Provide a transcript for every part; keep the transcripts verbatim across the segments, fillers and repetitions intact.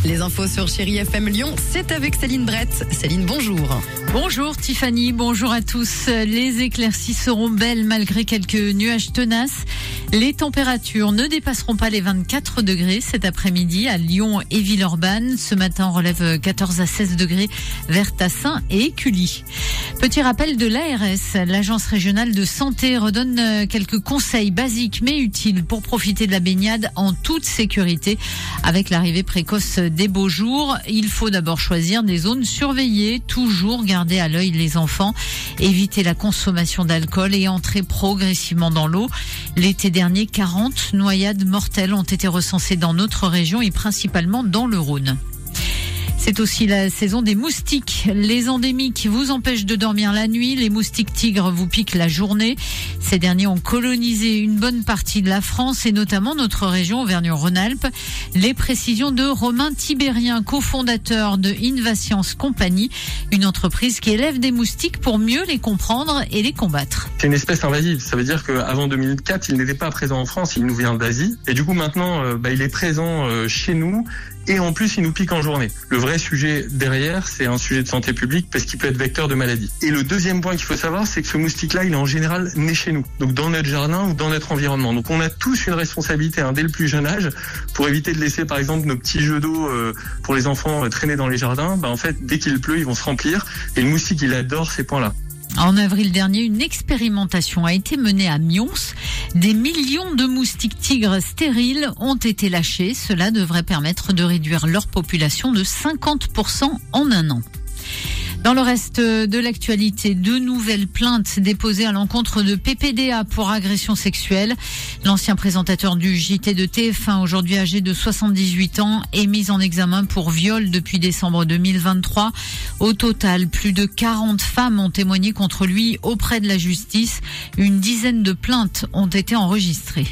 Les infos sur Chérie F M Lyon, c'est avec Céline Brett. Céline, bonjour. Bonjour Tiffany, bonjour à tous. Les éclaircies seront belles malgré quelques nuages tenaces. Les températures ne dépasseront pas les vingt-quatre degrés cet après-midi à Lyon et Villeurbanne. Ce matin, on relève quatorze à seize degrés vers Tassin et Écully. Petit rappel de l'A R S, l'agence régionale de santé redonne quelques conseils basiques mais utiles pour profiter de la baignade en toute sécurité. Avec l'arrivée précoce des beaux jours, il faut d'abord choisir des zones surveillées, toujours garder à l'œil les enfants, éviter la consommation d'alcool et entrer progressivement dans l'eau. L'été dernier, quarante noyades mortelles ont été recensées dans notre région et principalement dans le Rhône. C'est aussi la saison des moustiques. Les endémiques vous empêchent de dormir la nuit. Les moustiques tigres vous piquent la journée. Ces derniers ont colonisé une bonne partie de la France et notamment notre région Auvergne-Rhône-Alpes. Les précisions de Romain Tibérien, cofondateur de Invascience Compagnie, une entreprise qui élève des moustiques pour mieux les comprendre et les combattre. C'est une espèce invasive. Ça veut dire qu'avant deux mille quatre, il n'était pas présent en France. Il nous vient d'Asie. Et du coup, maintenant, euh, bah, il est présent euh, chez nous. Et en plus, il nous pique en journée. Le vrai sujet derrière, c'est un sujet de santé publique parce qu'il peut être vecteur de maladie. Et le deuxième point qu'il faut savoir, c'est que ce moustique-là, il est en général né chez nous. Donc dans notre jardin ou dans notre environnement. Donc on a tous une responsabilité hein, dès le plus jeune âge pour éviter de laisser par exemple nos petits jeux d'eau euh, pour les enfants euh, traîner dans les jardins. Bah, en fait, dès qu'il pleut, ils vont se remplir. Et le moustique, il adore ces points-là. En avril dernier, une expérimentation a été menée à Mions. Des millions de moustiques tigres stériles ont été lâchés. Cela devrait permettre de réduire leur population de cinquante pour cent en un an. Dans le reste de l'actualité, deux nouvelles plaintes déposées à l'encontre de P P D A pour agression sexuelle. L'ancien présentateur du J T de T F un, aujourd'hui âgé de soixante-dix-huit ans, est mis en examen pour viol depuis décembre deux mille vingt-trois. Au total, plus de quarante femmes ont témoigné contre lui auprès de la justice. Une dizaine de plaintes ont été enregistrées.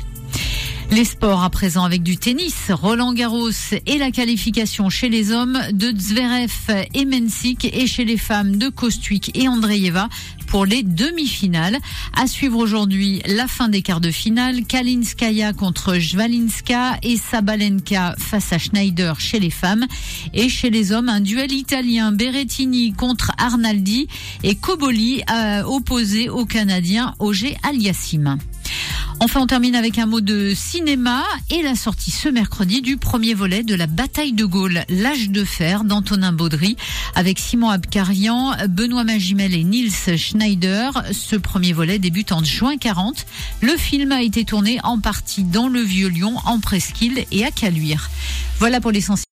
Les sports à présent avec du tennis, Roland Garros et la qualification chez les hommes de Zverev et Mensik et chez les femmes de Kostyuk et Andreeva pour les demi-finales. À suivre aujourd'hui la fin des quarts de finale, Kalinskaya contre Jvalinska et Sabalenka face à Schneider chez les femmes. Et chez les hommes, un duel italien, Berrettini contre Arnaldi et Cobolli euh, opposé au Canadien Auger Aliassime. Enfin, on termine avec un mot de cinéma et la sortie ce mercredi du premier volet de la bataille de Gaulle, l'âge de fer d'Antonin Baudry avec Simon Abkarian, Benoît Magimel et Niels Schneider. Ce premier volet débute en juin quarante. Le film a été tourné en partie dans le Vieux-Lyon, en Presqu'île et à Caluire. Voilà pour l'essentiel.